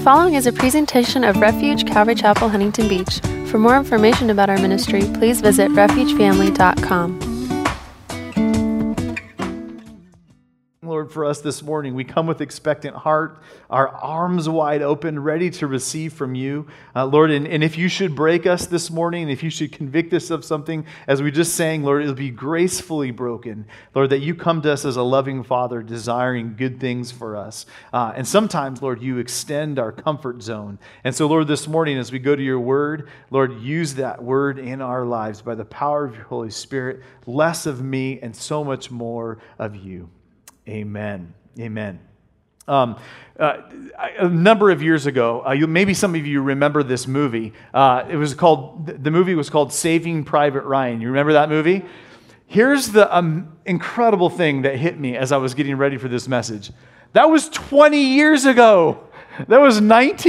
following is a presentation of Refuge Calvary Chapel, Huntington Beach. For more information about our ministry, please visit refugefamily.com. Lord, for us this morning, we come with expectant heart, our arms wide open, ready to receive from you. Lord, and if you should break us this morning, if you should convict us of something, as we just sang, Lord, it'll be gracefully broken. Lord, that you come to us as a loving Father, desiring good things for us. And sometimes, Lord, you extend our comfort zone. And so, Lord, this morning, as we go to your word, Lord, use that word in our lives by the power of your Holy Spirit, less of me and so much more of you. Amen. Amen. A number of years ago, maybe some of you remember this movie. The movie was called Saving Private Ryan. You remember that movie? Here's the incredible thing that hit me as I was getting ready for this message. That was 20 years ago. That was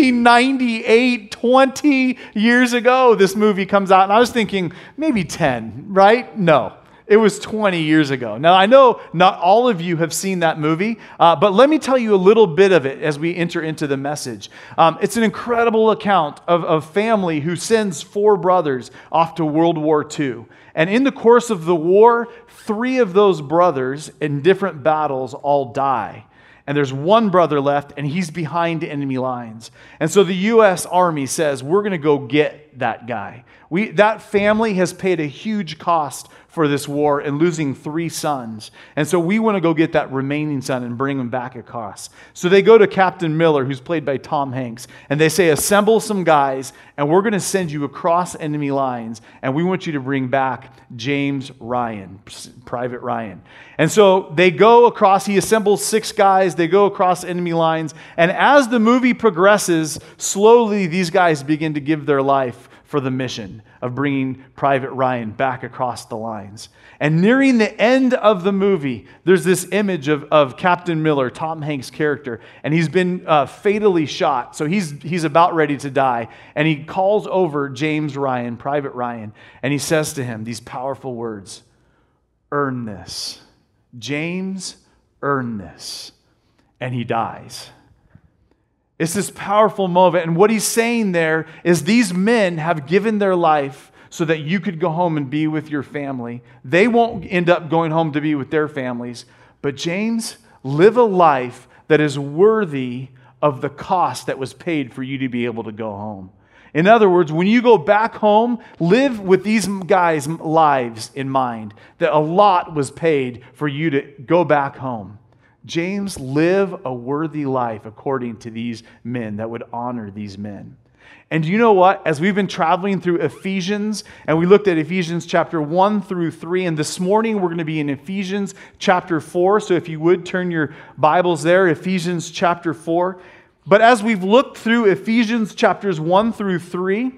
1998, 20 years ago this movie comes out. And I was thinking, maybe 10, right? No. It was 20 years ago. Now, I know not all of you have seen that movie, but let me tell you a little bit of it as we enter into the message. It's an incredible account of a family who sends 4 brothers off to World War II. And in the course of the war, 3 of those brothers in different battles all die. And there's one brother left, and he's behind enemy lines. And so the U.S. Army says, we're going to go get that guy. That family has paid a huge cost for this war and losing 3 sons. And so we want to go get that remaining son and bring him back across. So they go to Captain Miller, who's played by Tom Hanks, and they say, assemble some guys, and we're going to send you across enemy lines, and we want you to bring back James Ryan, Private Ryan. And so they go across, he assembles 6 guys, they go across enemy lines, and as the movie progresses, slowly these guys begin to give their life for the mission of bringing Private Ryan back across the lines. And nearing the end of the movie, there's this image of Captain Miller, Tom Hanks' character, and he's been fatally shot. So he's about ready to die. And he calls over James Ryan, Private Ryan, and he says to him these powerful words, "Earn this. James, earn this." And he dies. It's this powerful moment. And what he's saying there is these men have given their life so that you could go home and be with your family. They won't end up going home to be with their families. But James, live a life that is worthy of the cost that was paid for you to be able to go home. In other words, when you go back home, live with these guys' lives in mind, that a lot was paid for you to go back home. James, live a worthy life according to these men that would honor these men. And you know what? As we've been traveling through Ephesians, and we looked at Ephesians chapter 1 through 3, and this morning we're going to be in Ephesians chapter 4. So if you would turn your Bibles there, Ephesians chapter 4. But as we've looked through Ephesians chapters 1 through 3,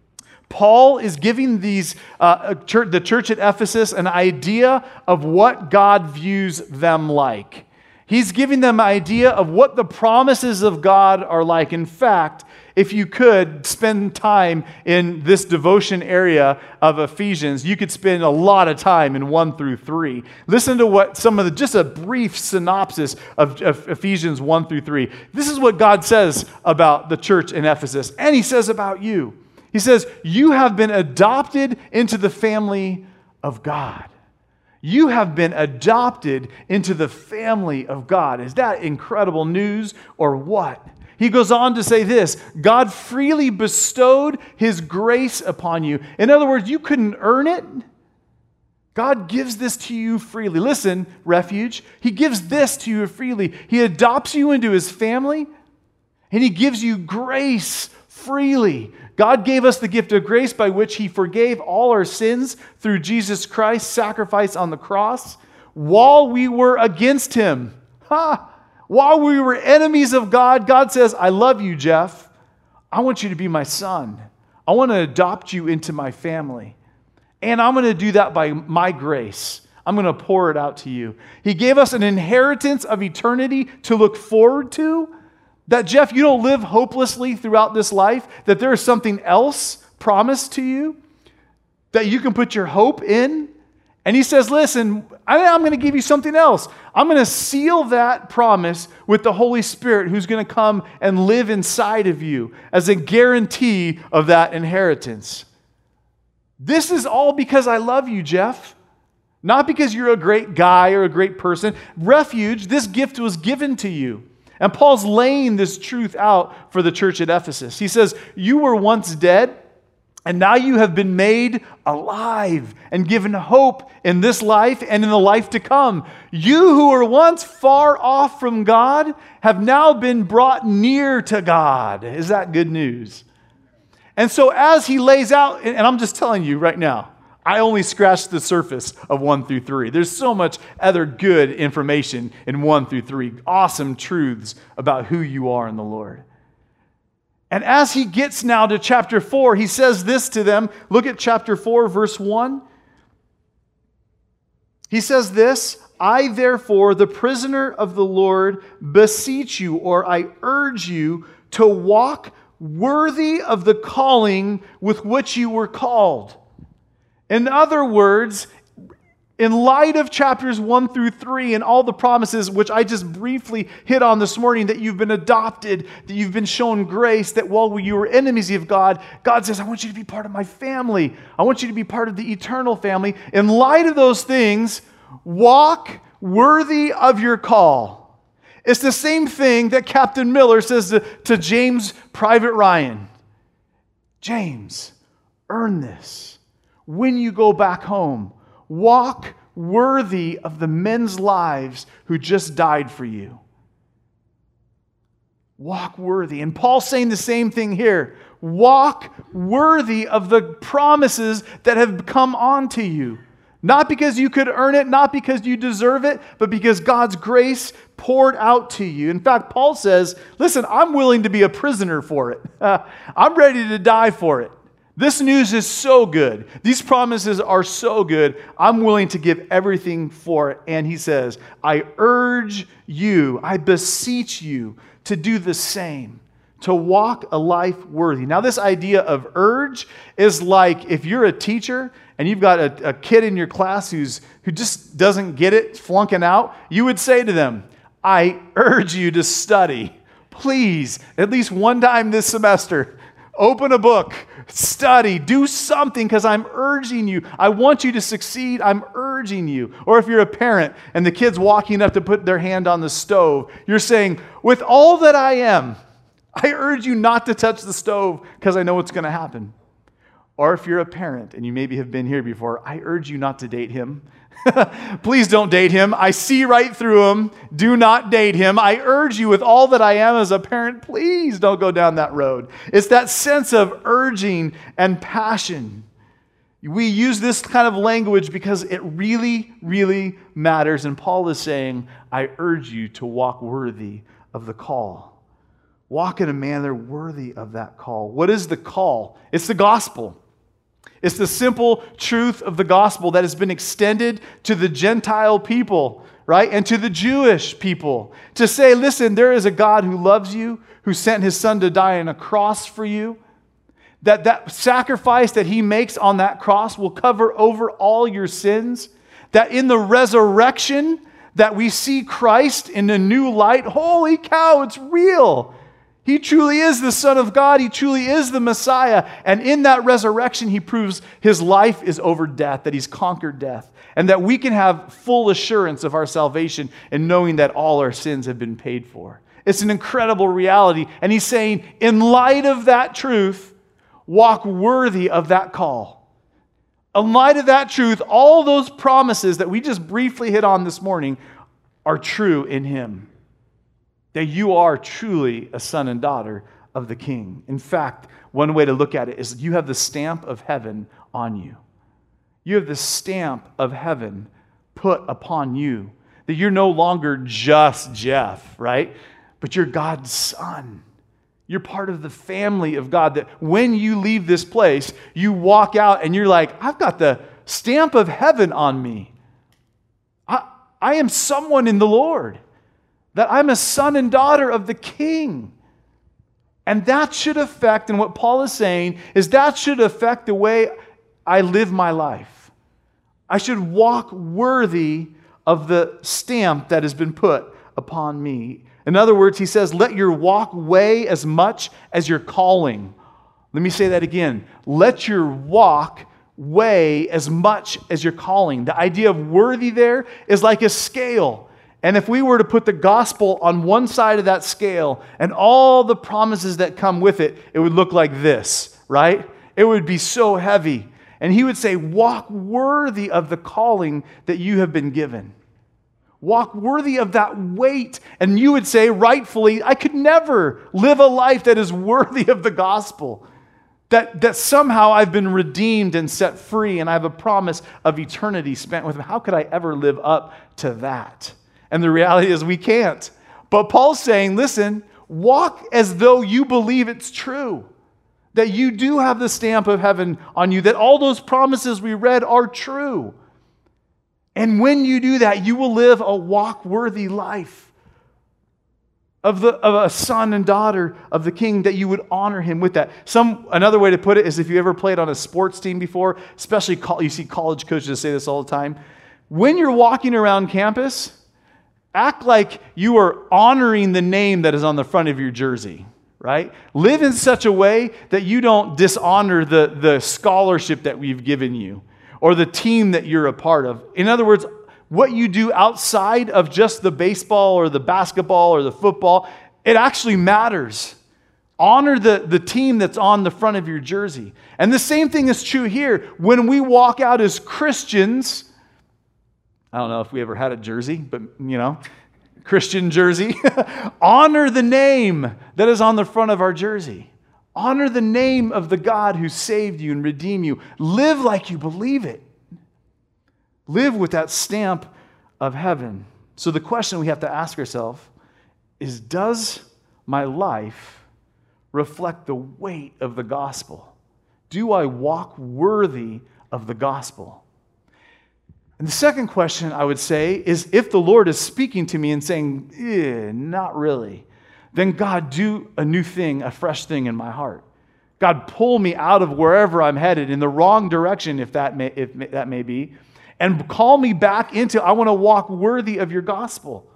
Paul is giving the church at Ephesus an idea of what God views them like. He's giving them an idea of what the promises of God are like. In fact, if you could spend time in this devotion area of Ephesians, you could spend a lot of time in 1 through 3. Listen to what just a brief synopsis of Ephesians 1 through 3. This is what God says about the church in Ephesus, and he says about you. He says, you have been adopted into the family of God. You have been adopted into the family of God. Is that incredible news or what? He goes on to say this, God freely bestowed his grace upon you. In other words, you couldn't earn it. God gives this to you freely. Listen, Refuge, he gives this to you freely. He adopts you into his family, and he gives you grace freely. God gave us the gift of grace by which he forgave all our sins through Jesus Christ's sacrifice on the cross while we were against him. While we were enemies of God, God says, I love you, Jeff. I want you to be my son. I want to adopt you into my family. And I'm going to do that by my grace. I'm going to pour it out to you. He gave us an inheritance of eternity to look forward to. That, Jeff, you don't live hopelessly throughout this life, that there is something else promised to you that you can put your hope in, And he says, listen, I'm going to give you something else. I'm going to seal that promise with the Holy Spirit who's going to come and live inside of you as a guarantee of that inheritance. This is all because I love you, Jeff. Not because you're a great guy or a great person. Refuge, this gift was given to you. And Paul's laying this truth out for the church at Ephesus. He says, you were once dead, and now you have been made alive and given hope in this life and in the life to come. You who were once far off from God have now been brought near to God. Is that good news? And so as he lays out, and I'm just telling you right now, I only scratched the surface of 1 through 3. There's so much other good information in 1 through 3. Awesome truths about who you are in the Lord. And as he gets now to chapter 4, he says this to them. Look at chapter 4, verse 1. He says this, I therefore, the prisoner of the Lord, beseech you, or I urge you, to walk worthy of the calling with which you were called. In other words, in light of chapters 1 through 3 and all the promises, which I just briefly hit on this morning, that you've been adopted, that you've been shown grace, that while you were enemies of God, God says, I want you to be part of my family. I want you to be part of the eternal family. In light of those things, walk worthy of your call. It's the same thing that Captain Miller says to James Private Ryan. James, earn this. When you go back home, walk worthy of the men's lives who just died for you. Walk worthy. And Paul's saying the same thing here. Walk worthy of the promises that have come onto you. Not because you could earn it, not because you deserve it, but because God's grace poured out to you. In fact, Paul says, listen, I'm willing to be a prisoner for it. I'm ready to die for it. This news is so good. These promises are so good. I'm willing to give everything for it. And he says, I urge you, I beseech you to do the same, to walk a life worthy. Now, this idea of urge is like if you're a teacher and you've got a kid in your class who just doesn't get it, flunking out, you would say to them, I urge you to study. Please, at least one time this semester, open a book, study, do something because I'm urging you. I want you to succeed. I'm urging you. Or if you're a parent and the kid's walking up to put their hand on the stove, you're saying, with all that I am, I urge you not to touch the stove because I know what's going to happen. Or if you're a parent and you maybe have been here before, I urge you not to date him. Please don't date him. I see right through him. Do not date him. I urge you with all that I am as a parent, please don't go down that road. It's that sense of urging and passion. We use this kind of language because it really, really matters. And Paul is saying, I urge you to walk worthy of the call. Walk in a manner worthy of that call. What is the call? It's the gospel. It's the simple truth of the gospel that has been extended to the Gentile people, right? And to the Jewish people. To say, listen, there is a God who loves you, who sent his son to die on a cross for you. That sacrifice that he makes on that cross will cover over all your sins. That in the resurrection, that we see Christ in a new light. Holy cow, it's real. He truly is the Son of God. He truly is the Messiah. And in that resurrection, he proves his life is over death, that he's conquered death, and that we can have full assurance of our salvation and knowing that all our sins have been paid for. It's an incredible reality. And he's saying, in light of that truth, walk worthy of that call. In light of that truth, all those promises that we just briefly hit on this morning are true in him. That you are truly a son and daughter of the King. In fact, one way to look at it is you have the stamp of heaven on you. You have the stamp of heaven put upon you. That you're no longer just Jeff, right? But you're God's son. You're part of the family of God. That when you leave this place, you walk out and you're like, I've got the stamp of heaven on me. I am someone in the Lord. That I'm a son and daughter of the King. And that should affect, and what Paul is saying, is that should affect the way I live my life. I should walk worthy of the stamp that has been put upon me. In other words, he says, let your walk weigh as much as your calling. Let me say that again. Let your walk weigh as much as your calling. The idea of worthy there is like a scale. And if we were to put the gospel on one side of that scale and all the promises that come with it, it would look like this, right? It would be so heavy. And he would say, walk worthy of the calling that you have been given. Walk worthy of that weight. And you would say, rightfully, I could never live a life that is worthy of the gospel. That somehow I've been redeemed and set free and I have a promise of eternity spent with him. How could I ever live up to that? And the reality is we can't. But Paul's saying, listen, walk as though you believe it's true. That you do have the stamp of heaven on you. That all those promises we read are true. And when you do that, you will live a walk-worthy life of a son and daughter of the King, that you would honor him with that. Another way to put it is, if you ever played on a sports team before, especially you see college coaches say this all the time, when you're walking around campus, act like you are honoring the name that is on the front of your jersey, right? Live in such a way that you don't dishonor the scholarship that we've given you or the team that you're a part of. In other words, what you do outside of just the baseball or the basketball or the football, it actually matters. Honor the team that's on the front of your jersey. And the same thing is true here. When we walk out as Christians, I don't know if we ever had a jersey, but Christian jersey. Honor the name that is on the front of our jersey. Honor the name of the God who saved you and redeemed you. Live like you believe it. Live with that stamp of heaven. So the question we have to ask ourselves is, does my life reflect the weight of the gospel? Do I walk worthy of the gospel? And the second question I would say is, if the Lord is speaking to me and saying, not really, then God, do a new thing, a fresh thing in my heart. God, pull me out of wherever I'm headed in the wrong direction, if that may be, and call me back into, I want to walk worthy of your gospel,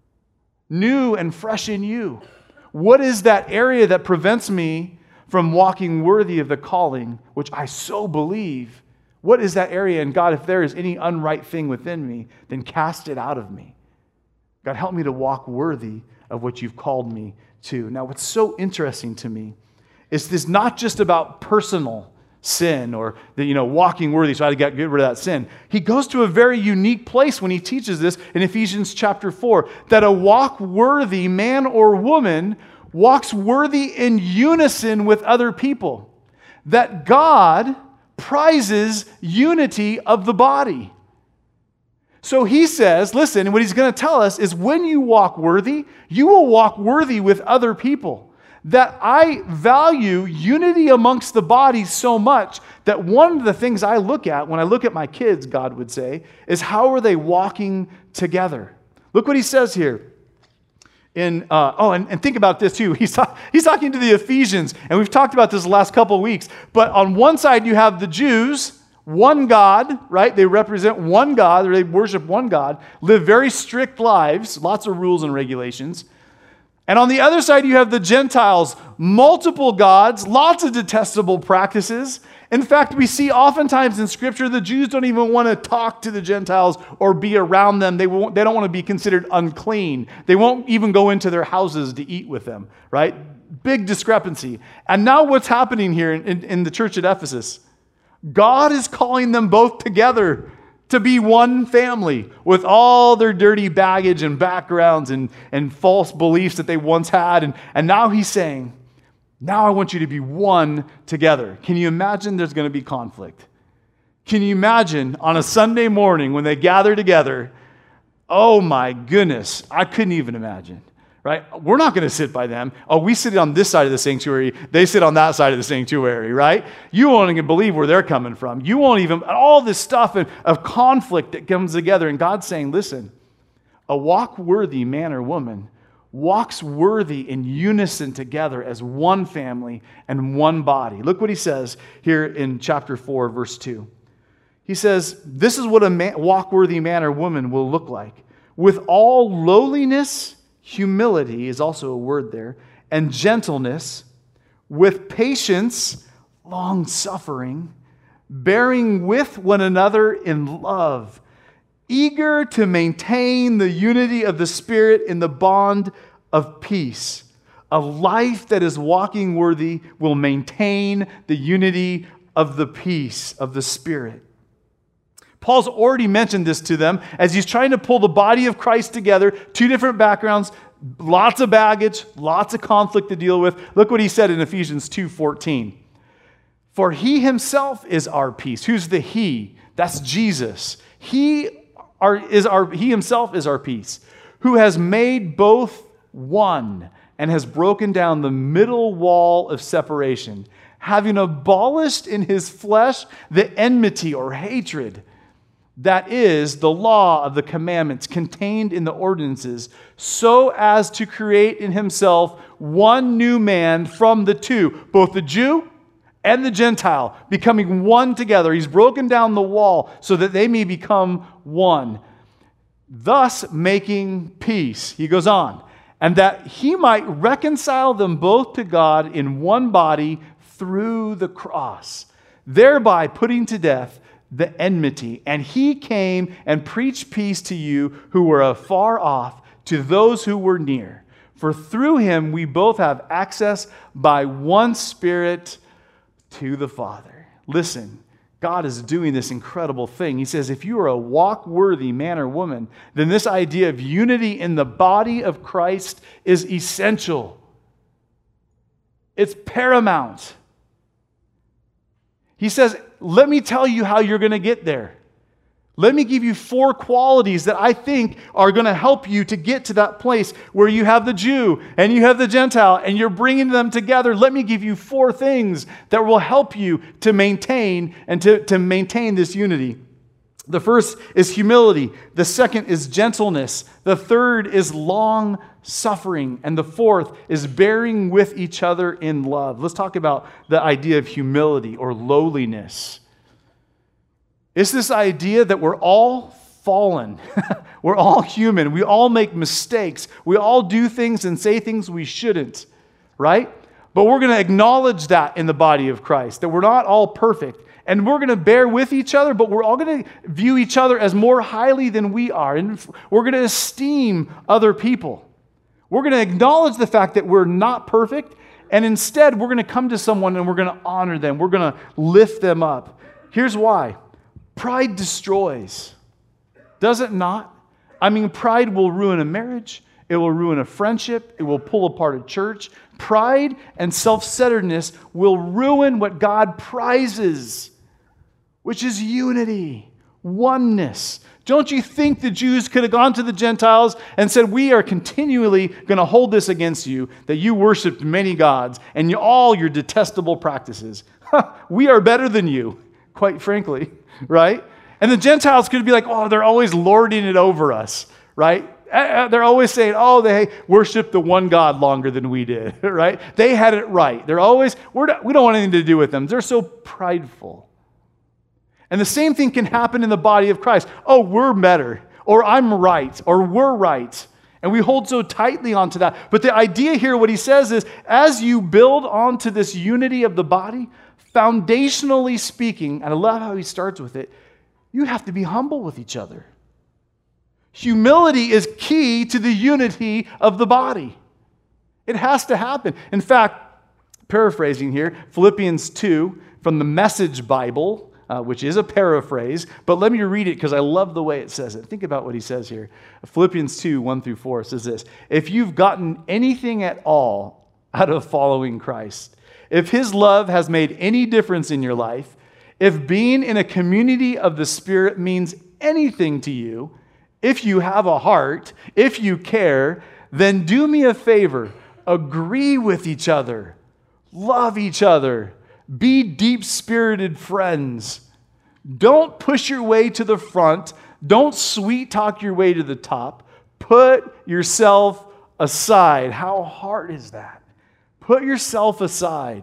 new and fresh in you. What is that area that prevents me from walking worthy of the calling, which I so believe? What is that area? And God, if there is any unright thing within me, then cast it out of me. God, help me to walk worthy of what you've called me to. Now, what's so interesting to me is this not just about personal sin or walking worthy, so I got to get rid of that sin. He goes to a very unique place when he teaches this in Ephesians chapter 4, that a walk worthy man or woman walks worthy in unison with other people. That God prizes unity of the body. So he says, listen, what he's going to tell us is, when you walk worthy, you will walk worthy with other people. That I value unity amongst the body so much that one of the things I look at when I look at my kids, God would say, is how are they walking together? Look what he says here. And think about this too. He's talking to the Ephesians, and we've talked about this the last couple of weeks. But on one side you have the Jews, one God, right? They represent one God, or they worship one God, live very strict lives, lots of rules and regulations. And on the other side you have the Gentiles, multiple gods, lots of detestable practices. In fact, we see oftentimes in Scripture the Jews don't even want to talk to the Gentiles or be around them. They don't want to be considered unclean. They won't even go into their houses to eat with them, right? Big discrepancy. And now what's happening here in the church at Ephesus? God is calling them both together to be one family with all their dirty baggage and backgrounds and false beliefs that they once had. And now he's saying, now I want you to be one together. Can you imagine there's going to be conflict? Can you imagine on a Sunday morning when they gather together? Oh my goodness, I couldn't even imagine, right? We're not going to sit by them. Oh, we sit on this side of the sanctuary. They sit on that side of the sanctuary, right? You won't even believe where they're coming from. You won't even, all this stuff of conflict that comes together. And God's saying, listen, a walk-worthy man or woman walks worthy in unison together as one family and one body. Look what he says here in chapter 4, verse 2. He says, this is what a walk-worthy man or woman will look like. With all lowliness, humility is also a word there, and gentleness, with patience, long-suffering, bearing with one another in love, eager to maintain the unity of the Spirit in the bond of peace. A life that is walking worthy will maintain the unity of the peace of the Spirit. Paul's already mentioned this to them as he's trying to pull the body of Christ together, two different backgrounds, lots of baggage, lots of conflict to deal with. Look what he said in Ephesians 2:14. For he himself is our peace. Who's the he? That's Jesus. He himself is our peace, who has made both one and has broken down the middle wall of separation, having abolished in his flesh the enmity or hatred, that is, the law of the commandments contained in the ordinances, so as to create in himself one new man from the two, both the Jew and the Gentile, becoming one together. He's broken down the wall so that they may become one, thus making peace. He goes on, and that he might reconcile them both to God in one body through the cross, thereby putting to death the enmity. And he came and preached peace to you who were afar off, to those who were near. For through him we both have access by one Spirit to the Father. Listen, God is doing this incredible thing. He says, if you are a walk-worthy man or woman, then this idea of unity in the body of Christ is essential. It's paramount. He says, let me tell you how you're going to get there. Let me give you 4 qualities that I think are going to help you to get to that place where you have the Jew and you have the Gentile and you're bringing them together. Let me give you 4 things that will help you to maintain and to maintain this unity. The first is humility. The second is gentleness. The third is long suffering. And the fourth is bearing with each other in love. Let's talk about the idea of humility or lowliness. It's this idea that we're all fallen. We're all human. We all make mistakes. We all do things and say things we shouldn't, right? But we're going to acknowledge that in the body of Christ, that we're not all perfect. And we're going to bear with each other, but we're all going to view each other as more highly than we are. And we're going to esteem other people. We're going to acknowledge the fact that we're not perfect. And instead, we're going to come to someone and we're going to honor them. We're going to lift them up. Here's why. Pride destroys. Does it not? I mean, pride will ruin a marriage. It will ruin a friendship. It will pull apart a church. Pride and self-centeredness will ruin what God prizes, which is unity, oneness. Don't you think the Jews could have gone to the Gentiles and said, we are continually going to hold this against you, that you worshiped many gods and all your detestable practices. We are better than you, quite frankly, right? And the Gentiles could be like, oh, they're always lording it over us, right? They're always saying, oh, they worship the one God longer than we did, right? They had it right. They're always, we don't want anything to do with them. They're so prideful. And the same thing can happen in the body of Christ. Oh, we're better, or I'm right, or we're right. And we hold so tightly onto that. But the idea here, what he says is, as you build onto this unity of the body, foundationally speaking, and I love how he starts with it, you have to be humble with each other. Humility is key to the unity of the body. It has to happen. In fact, paraphrasing here, Philippians 2 from the Message Bible, which is a paraphrase, but let me read it because I love the way it says it. Think about what he says here. Philippians 2, 1-4 says this: if you've gotten anything at all out of following Christ, if his love has made any difference in your life, if being in a community of the Spirit means anything to you, if you have a heart, if you care, then do me a favor. Agree with each other. Love each other. Be deep-spirited friends. Don't push your way to the front. Don't sweet-talk your way to the top. Put yourself aside. How hard is that? Put yourself aside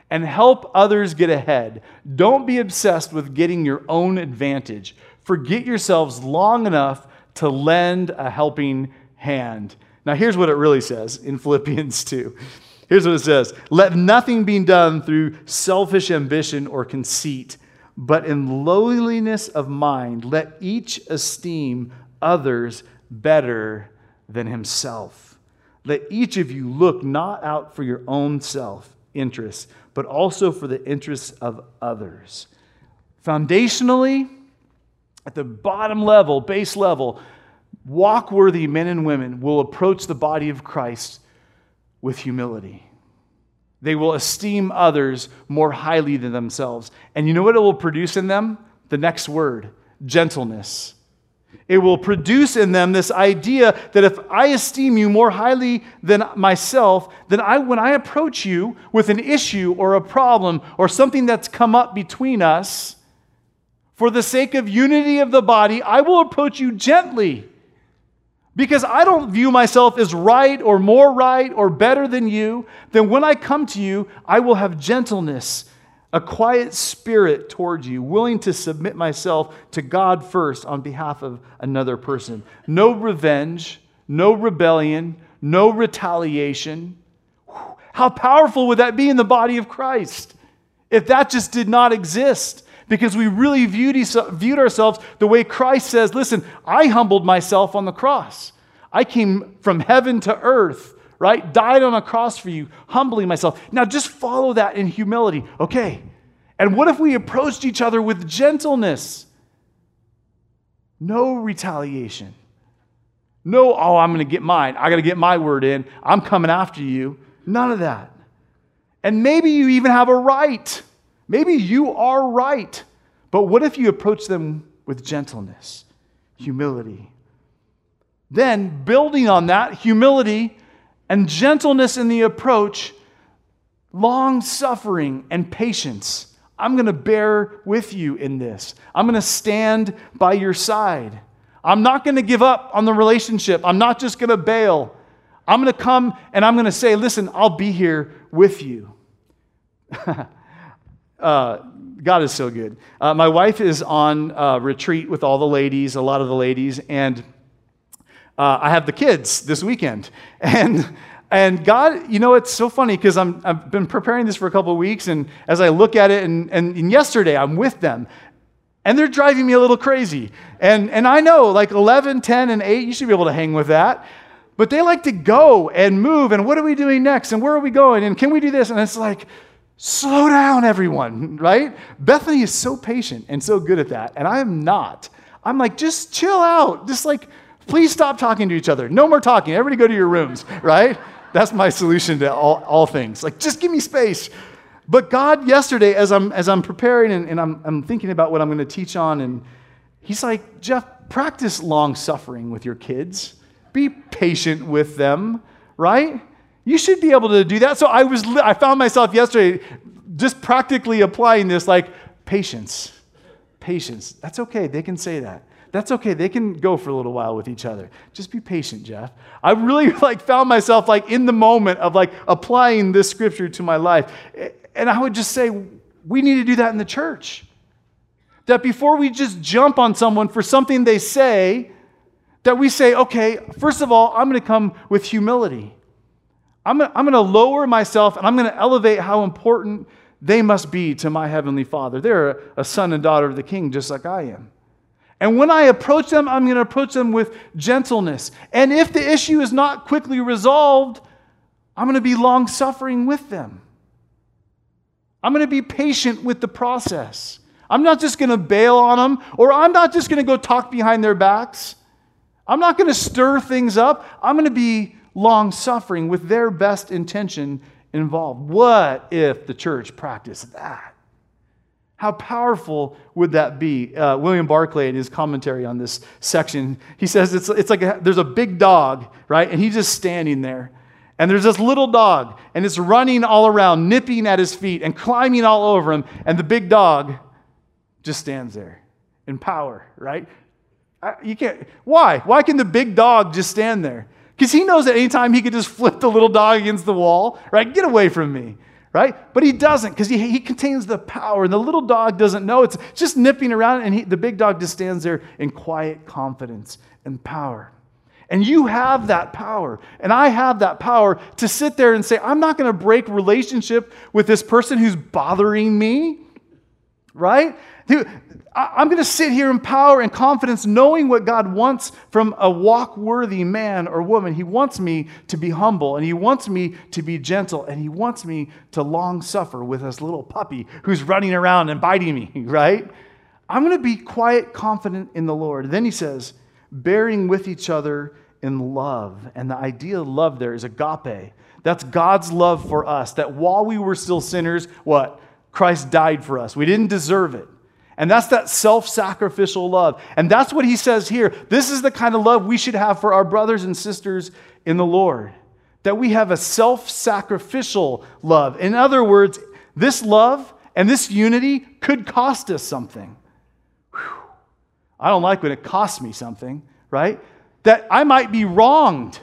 and help others get ahead. Don't be obsessed with getting your own advantage. Forget yourselves long enough to lend a helping hand. Now, here's what it really says in Philippians 2. Here's what it says. Let nothing be done through selfish ambition or conceit, but in lowliness of mind, let each esteem others better than himself. Let each of you look not out for your own self-interest, but also for the interests of others. Foundationally, at the bottom level, base level, walk-worthy men and women will approach the body of Christ with humility. They will esteem others more highly than themselves. And you know what it will produce in them? The next word, gentleness. It will produce in them this idea that if I esteem you more highly than myself, then when I approach you with an issue or a problem or something that's come up between us, for the sake of unity of the body, I will approach you gently. Because I don't view myself as right or better than you, then when I come to you, I will have gentleness, a quiet spirit towards you, willing to submit myself to God first on behalf of another person. No revenge, no rebellion, no retaliation. How powerful would that be in the body of Christ if that just did not exist? Because we really viewed ourselves the way Christ says, listen, I humbled myself on the cross. I came from heaven to earth, right? Died on a cross for you, humbling myself. Now just follow that in humility. Okay. And what if we approached each other with gentleness? No retaliation. No, I'm going to get mine. I got to get my word in. I'm coming after you. None of that. And maybe you even have a right. Maybe you are right. But what if you approach them with gentleness, humility? Then, building on that, humility and gentleness in the approach, long-suffering and patience. I'm going to bear with you in this. I'm going to stand by your side. I'm not going to give up on the relationship. I'm not just going to bail. I'm going to come and I'm going to say, listen, I'll be here with you. God is so good. My wife is on retreat with all the ladies, a lot of the ladies, and I have the kids this weekend. And God, you know, it's so funny because I've been preparing this for a couple of weeks, and as I look at it, and yesterday I'm with them, and they're driving me a little crazy. And I know, like 11, 10, and 8, you should be able to hang with that. But they like to go and move, and what are we doing next, and where are we going, and can we do this? And it's like, slow down, everyone, right? Bethany is so patient and so good at that, and I am not. I'm like, just chill out. Just like, please stop talking to each other. No more talking. Everybody go to your rooms, right? That's my solution to all things. Like, just give me space. But God, yesterday, as I'm preparing and I'm thinking about what I'm going to teach on, and He's like, Jeff, practice long-suffering with your kids. Be patient with them, right? You should be able to do that. So I found myself yesterday just practically applying this, like, patience. Patience. That's okay. They can say that. That's okay. They can go for a little while with each other. Just be patient, Jeff. I really found myself in the moment of applying this scripture to my life. And I would just say, we need to do that in the church. That before we just jump on someone for something they say, that we say, okay, first of all, I'm going to come with humility. I'm going to lower myself, and I'm going to elevate how important they must be to my Heavenly Father. They're a son and daughter of the King, just like I am. And when I approach them, I'm going to approach them with gentleness. And if the issue is not quickly resolved, I'm going to be long-suffering with them. I'm going to be patient with the process. I'm not just going to bail on them, or I'm not just going to go talk behind their backs. I'm not going to stir things up. I'm going to be long-suffering with their best intention involved. What if the church practiced that? How powerful would that be? William Barclay, in his commentary on this section, he says it's like there's a big dog, right? And he's just standing there. And there's this little dog, and it's running all around, nipping at his feet and climbing all over him. And the big dog just stands there in power, right? You can't. Why? Why can the big dog just stand there? Because he knows at any time he could just flip the little dog against the wall, right? Get away from me, right? But he doesn't, because he contains the power, and the little dog doesn't know. It's just nipping around, and the big dog just stands there in quiet confidence and power. And you have that power, and I have that power to sit there and say, I'm not going to break relationship with this person who's bothering me, right? I'm going to sit here in power and confidence, knowing what God wants from a walk-worthy man or woman. He wants me to be humble, and he wants me to be gentle, and he wants me to long suffer with this little puppy who's running around and biting me, right? I'm going to be quiet, confident in the Lord. And then he says, bearing with each other in love. And the idea of love there is agape. That's God's love for us, that while we were still sinners, what? Christ died for us. We didn't deserve it. And that's that self-sacrificial love. And that's what he says here. This is the kind of love we should have for our brothers and sisters in the Lord. That we have a self-sacrificial love. In other words, this love and this unity could cost us something. Whew. I don't like when it costs me something, right? That I might be wronged.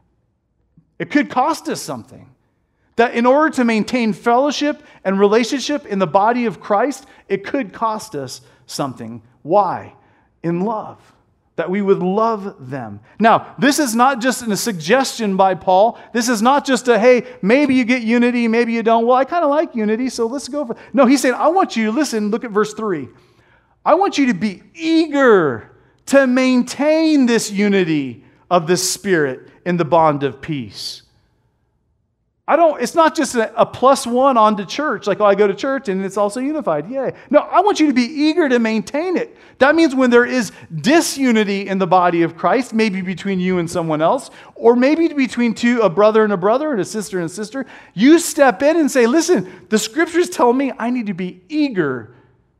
It could cost us something. That in order to maintain fellowship and relationship in the body of Christ, it could cost us something. Why? In love. That we would love them. Now, this is not just a suggestion by Paul. This is not just a, hey, maybe you get unity, maybe you don't. Well, I kind of like unity, so let's go for it. No, he's saying, I want you to listen, look at verse 3. I want you to be eager to maintain this unity of the Spirit in the bond of peace. It's not just a plus one onto church, like, oh, I go to church and it's also unified. Yay. No, I want you to be eager to maintain it. That means when there is disunity in the body of Christ, maybe between you and someone else, or maybe between a brother and a sister and a sister, you step in and say, listen, the scriptures tell me I need to be eager,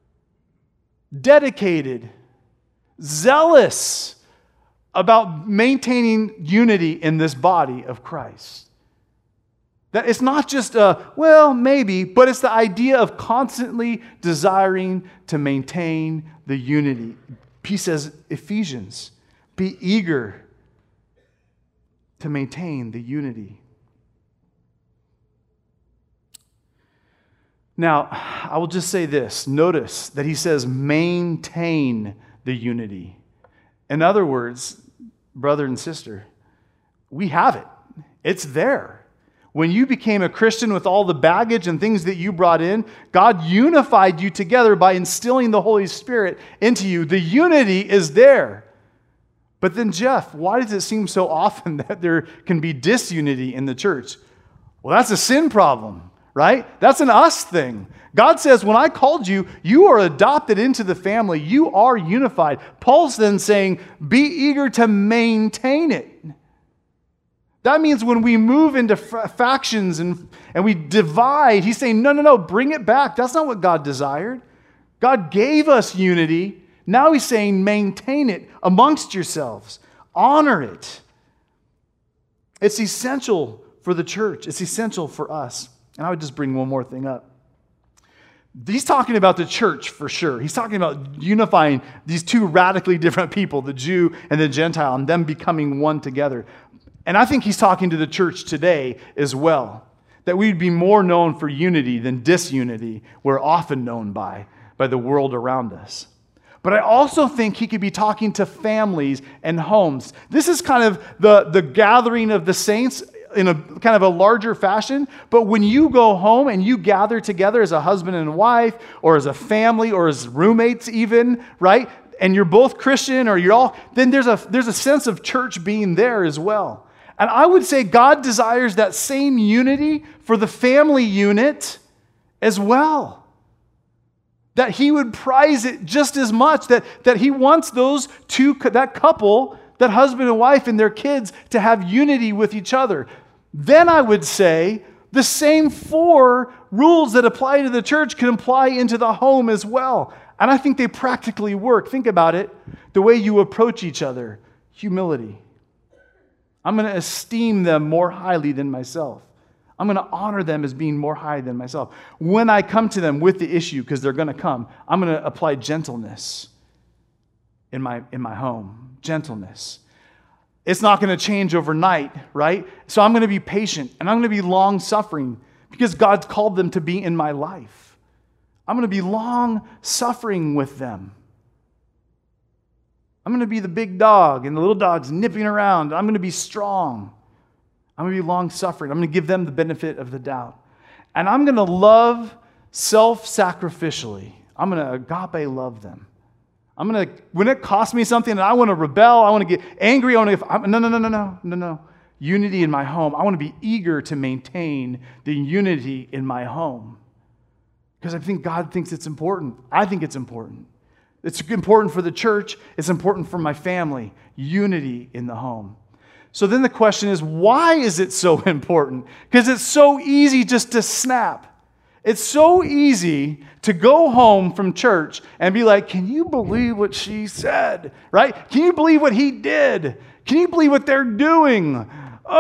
dedicated, zealous about maintaining unity in this body of Christ. That it's not just well, maybe, but it's the idea of constantly desiring to maintain the unity. He says, Ephesians, be eager to maintain the unity. Now, I will just say this. Notice that he says, maintain the unity. In other words, brother and sister, we have it. It's there. When you became a Christian with all the baggage and things that you brought in, God unified you together by instilling the Holy Spirit into you. The unity is there. But then, Jeff, why does it seem so often that there can be disunity in the church? Well, that's a sin problem, right? That's an us thing. God says, when I called you, you are adopted into the family. You are unified. Paul's then saying, be eager to maintain it. That means when we move into factions and we divide, he's saying, no, bring it back. That's not what God desired. God gave us unity. Now he's saying, maintain it amongst yourselves. Honor it. It's essential for the church. It's essential for us. And I would just bring one more thing up. He's talking about the church for sure. He's talking about unifying these two radically different people, the Jew and the Gentile, and them becoming one together. And I think he's talking to the church today as well, that we'd be more known for unity than disunity we're often known by the world around us. But I also think he could be talking to families and homes. This is kind of the gathering of the saints in a kind of a larger fashion. But when you go home and you gather together as a husband and wife, or as a family, or as roommates even, right? And you're both Christian, or you're all, then there's a sense of church being there as well. And I would say God desires that same unity for the family unit as well. That he would prize it just as much, that he wants that couple, that husband and wife and their kids, to have unity with each other. Then I would say the same 4 rules that apply to the church can apply into the home as well. And I think they practically work. Think about it. The way you approach each other. Humility. I'm going to esteem them more highly than myself. I'm going to honor them as being more high than myself. When I come to them with the issue, because they're going to come, I'm going to apply gentleness in my home. Gentleness. It's not going to change overnight, right? So I'm going to be patient and I'm going to be long-suffering, because God's called them to be in my life. I'm going to be long suffering with them. I'm going to be the big dog and the little dog's nipping around. I'm going to be strong. I'm going to be long suffering. I'm going to give them the benefit of the doubt. And I'm going to love self-sacrificially. I'm going to agape love them. When it costs me something and I want to rebel, I want to get angry, no. Unity in my home. I want to be eager to maintain the unity in my home. Because I think God thinks it's important. I think it's important. It's important for the church. It's important for my family. Unity in the home. So then the question is, why is it so important? Because it's so easy just to snap. It's so easy to go home from church and be like, can you believe what she said? Right? Can you believe what he did? Can you believe what they're doing?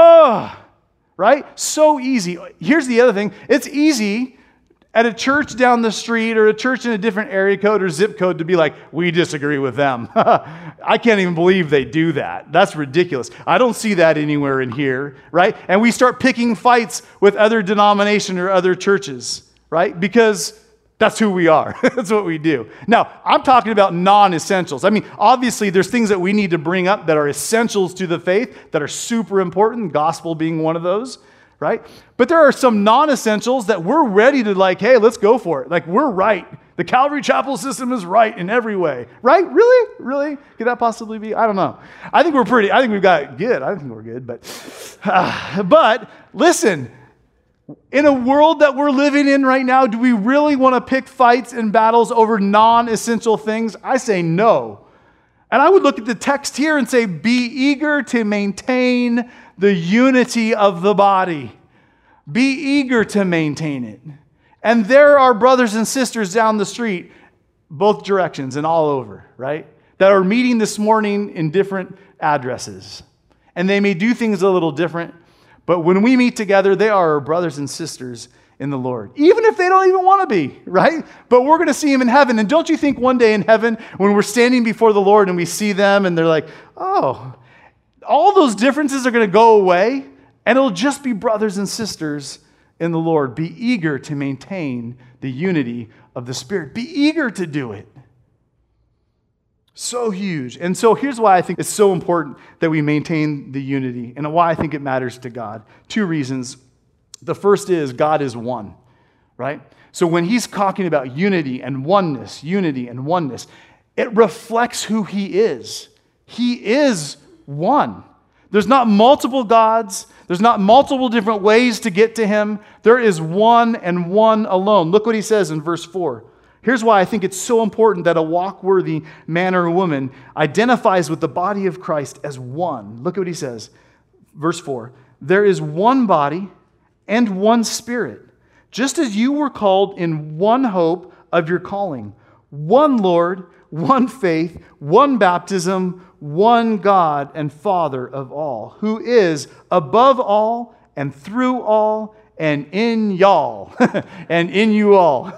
Right? So easy. Here's the other thing. It's easy at a church down the street or a church in a different area code or zip code to be like, we disagree with them. I can't even believe they do that. That's ridiculous. I don't see that anywhere in here, right? And we start picking fights with other denominations or other churches, right? Because that's who we are. That's what we do. Now, I'm talking about non-essentials. I mean, obviously, there's things that we need to bring up that are essentials to the faith, that are super important, gospel being one of those, right? But there are some non-essentials that we're ready to like, hey, let's go for it. Like, we're right. The Calvary Chapel system is right in every way. Right? Really? Really? Could that possibly be? I don't know. I think we've got it good. I think we're good. But listen, in a world that we're living in right now, do we really want to pick fights and battles over non-essential things? I say no. And I would look at the text here and say, be eager to maintain the unity of the body. Be eager to maintain it. And there are brothers and sisters down the street, both directions and all over, right? That are meeting this morning in different addresses. And they may do things a little different, but when we meet together, they are our brothers and sisters in the Lord. Even if they don't even want to be, right? But we're going to see them in heaven. And don't you think one day in heaven, when we're standing before the Lord and we see them and they're like, oh, all those differences are going to go away and it'll just be brothers and sisters in the Lord. Be eager to maintain the unity of the Spirit. Be eager to do it. So huge. And so here's why I think it's so important that we maintain the unity and why I think it matters to God. Two reasons. The first is God is one, right? So when he's talking about unity and oneness, it reflects who he is. He is one. There's not multiple gods. There's not multiple different ways to get to him. There is one and one alone. Look what he says in verse 4. Here's why I think it's so important that a walk-worthy man or woman identifies with the body of Christ as one. Look at what he says. Verse 4. There is one body and one Spirit, just as you were called in one hope of your calling. One Lord, one faith, one baptism, one God and Father of all, who is above all and through all and in y'all and in you all.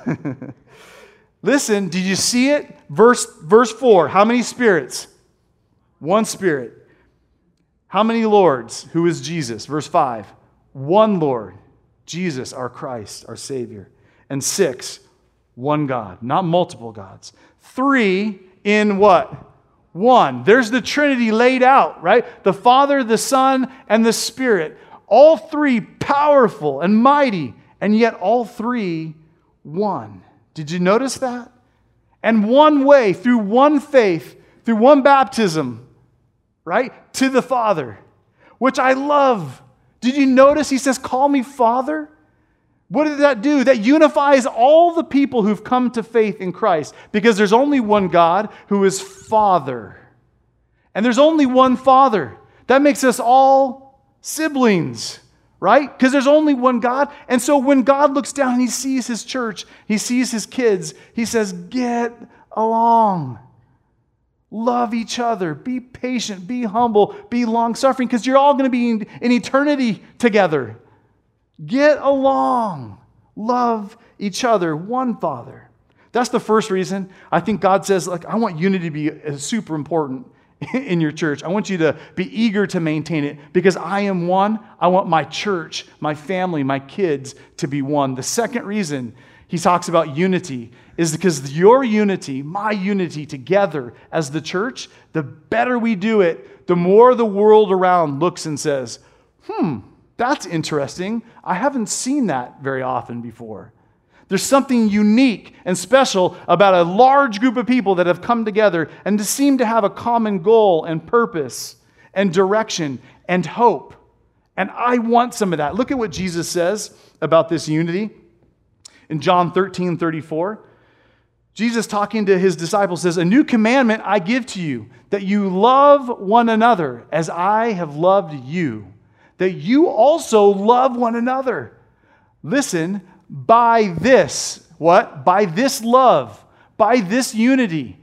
Listen, did you see it? Verse 4, how many spirits? One Spirit. How many Lords? Who is Jesus? Verse 5, one Lord, Jesus, our Christ, our Savior. And 6, one God, not multiple gods. 3 in what? One. There's the Trinity laid out, right? The Father, the Son, and the Spirit. All three powerful and mighty, and yet all three one. Did you notice that? And one way, through one faith, through one baptism, right? To the Father, which I love. Did you notice he says, call me Father? What did that do? That unifies all the people who've come to faith in Christ, because there's only one God who is Father. And there's only one Father. That makes us all siblings, right? Because there's only one God. And so when God looks down and he sees his church, he sees his kids, he says, get along. Love each other. Be patient. Be humble. Be long-suffering, because you're all going to be in eternity together. Get along. Love each other. One Father. That's the first reason. I think God says, like, I want unity to be super important in your church. I want you to be eager to maintain it because I am one. I want my church, my family, my kids to be one. The second reason he talks about unity is because your unity, my unity together as the church, the better we do it, the more the world around looks and says, that's interesting. I haven't seen that very often before. There's something unique and special about a large group of people that have come together and to seem to have a common goal and purpose and direction and hope. And I want some of that. Look at what Jesus says about this unity. In John 13:34, Jesus talking to his disciples says, "A new commandment I give to you, that you love one another as I have loved you, that you also love one another." Listen, by this, what? By this love, by this unity,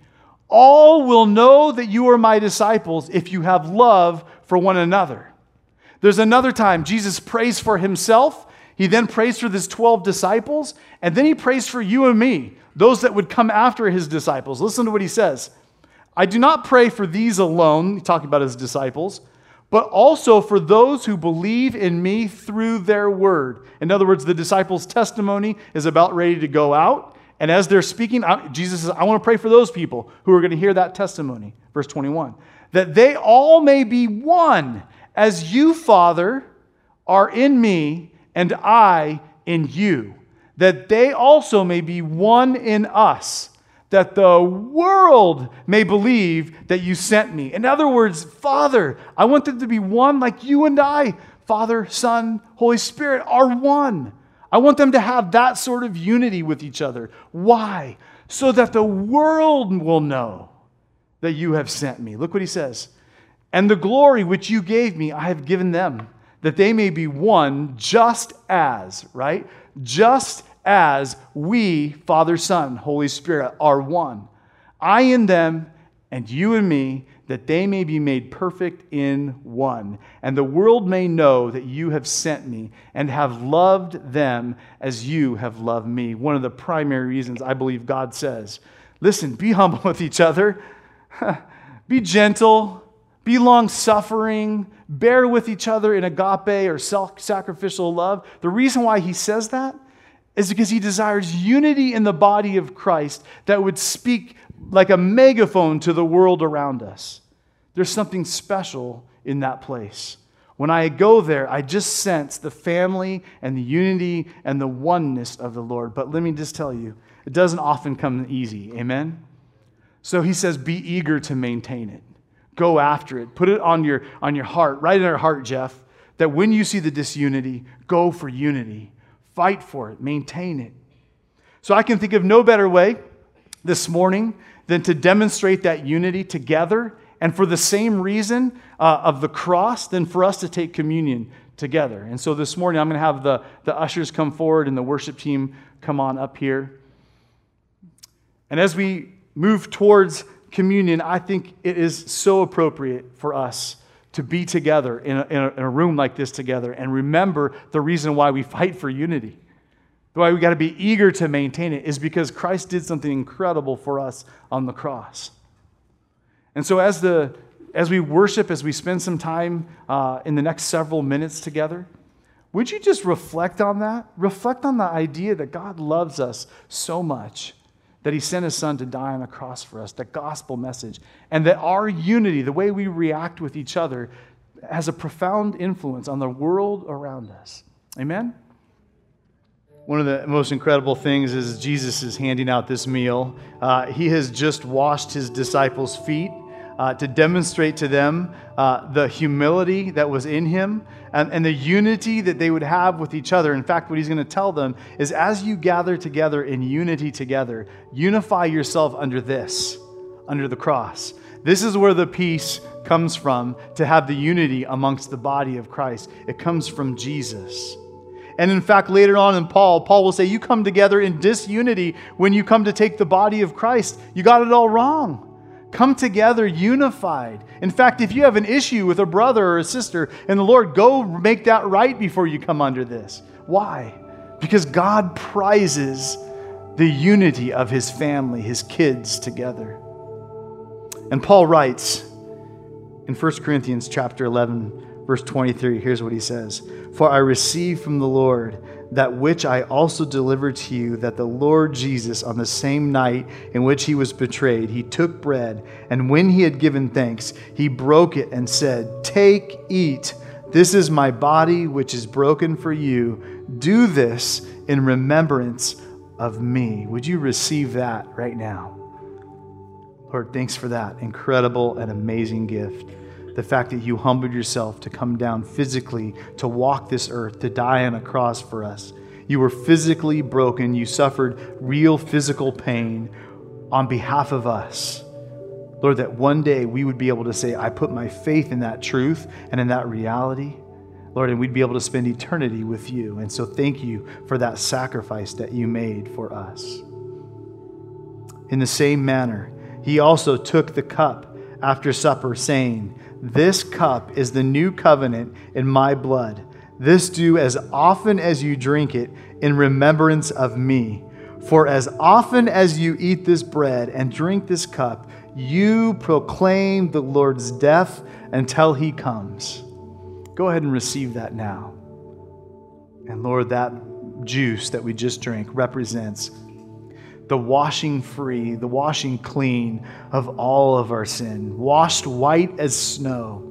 all will know that you are my disciples if you have love for one another. There's another time Jesus prays for himself. He then prays for his 12 disciples, and then he prays for you and me, those that would come after his disciples. Listen to what he says. "I do not pray for these alone," he's talking about his disciples, "but also for those who believe in me through their word." In other words, the disciples' testimony is about ready to go out. And as they're speaking, Jesus says, I want to pray for those people who are going to hear that testimony. Verse 21, "That they all may be one, as you, Father, are in me, and I in you. That they also may be one in us, that the world may believe that you sent me." In other words, Father, I want them to be one like you and I, Father, Son, Holy Spirit, are one. I want them to have that sort of unity with each other. Why? So that the world will know that you have sent me. Look what he says. "And the glory which you gave me, I have given them, that they may be one just as," right? "Just as we, Father, Son, Holy Spirit, are one. I in them, and you in me, that they may be made perfect in one. And the world may know that you have sent me and have loved them as you have loved me." One of the primary reasons I believe God says, listen, be humble with each other. Be gentle. Be long-suffering. Bear with each other in agape or self-sacrificial love. The reason why he says that is because he desires unity in the body of Christ that would speak like a megaphone to the world around us. There's something special in that place. When I go there, I just sense the family and the unity and the oneness of the Lord. But let me just tell you, it doesn't often come easy. Amen? So he says, be eager to maintain it. Go after it. Put it on your heart, right in our heart, Jeff, that when you see the disunity, go for unity. Fight for it. Maintain it. So I can think of no better way this morning than to demonstrate that unity together, and for the same reason of the cross, than for us to take communion together. And so this morning I'm going to have the ushers come forward and the worship team come on up here. And as we move towards communion, I think it is so appropriate for us to be together in a room like this together and remember the reason why we fight for unity. Why we got to be eager to maintain it is because Christ did something incredible for us on the cross. And so as we worship, as we spend some time in the next several minutes together, would you just reflect on that? Reflect on the idea that God loves us so much that he sent his son to die on the cross for us, the gospel message, and that our unity, the way we react with each other, has a profound influence on the world around us. Amen? One of the most incredible things is Jesus is handing out this meal. He has just washed his disciples' feet to demonstrate to them the humility that was in him and the unity that they would have with each other. In fact, what he's going to tell them is, as you gather together in unity together, unify yourself under the cross. This is where the peace comes from, to have the unity amongst the body of Christ. It comes from Jesus. And in fact, later on in Paul will say, you come together in disunity when you come to take the body of Christ. You got it all wrong. Come together unified. In fact, if you have an issue with a brother or a sister in the Lord, go make that right before you come under this. Why? Because God prizes the unity of his family, his kids together. And Paul writes In 1 Corinthians chapter 11, verse 23, here's what he says. For I received from the Lord that which I also delivered to you, that the Lord Jesus, on the same night in which he was betrayed, he took bread, and when he had given thanks, he broke it and said, Take, eat. This is my body, which is broken for you. Do this in remembrance of me. Would you receive that right now? Lord, thanks for that incredible and amazing gift. The fact that you humbled yourself to come down physically, to walk this earth, to die on a cross for us. You were physically broken. You suffered real physical pain on behalf of us. Lord, that one day we would be able to say, I put my faith in that truth and in that reality. Lord, and we'd be able to spend eternity with you. And so thank you for that sacrifice that you made for us. In the same manner, he also took the cup after supper, saying, This cup is the new covenant in my blood. This do as often as you drink it in remembrance of me. For as often as you eat this bread and drink this cup, you proclaim the Lord's death until he comes. Go ahead and receive that now. And Lord, that juice that we just drank represents the washing free, the washing clean of all of our sin, washed white as snow.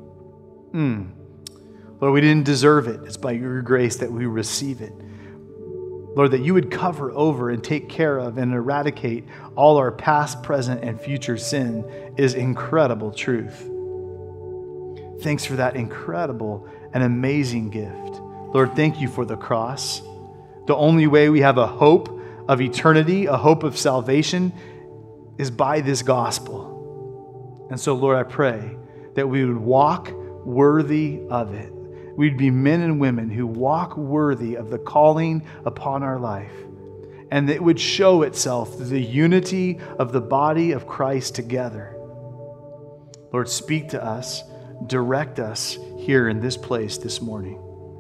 Lord, we didn't deserve it. It's by your grace that we receive it. Lord, that you would cover over and take care of and eradicate all our past, present, and future sin is incredible truth. Thanks for that incredible and amazing gift. Lord, thank you for the cross. The only way we have a hope of eternity, a hope of salvation, is by this gospel. And so, Lord, I pray that we would walk worthy of it. We'd be men and women who walk worthy of the calling upon our life. And that it would show itself through the unity of the body of Christ together. Lord, speak to us, direct us here in this place this morning.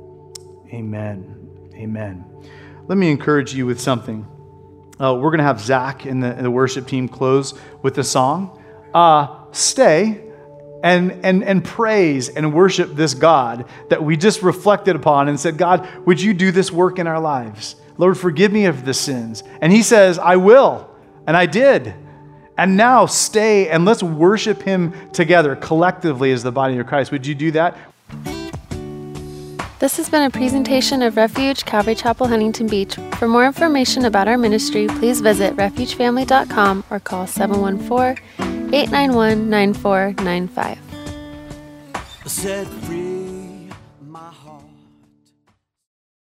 Amen. Amen. Let me encourage you with something. We're going to have Zach and the worship team close with a song. Stay and praise and worship this God that we just reflected upon and said, God, would you do this work in our lives? Lord, forgive me of the sins. And he says, I will. And I did. And now stay and let's worship him together collectively as the body of Christ. Would you do that? This has been a presentation of Refuge Calvary Chapel, Huntington Beach. For more information about our ministry, please visit refugefamily.com or call 714-891-9495. Set free.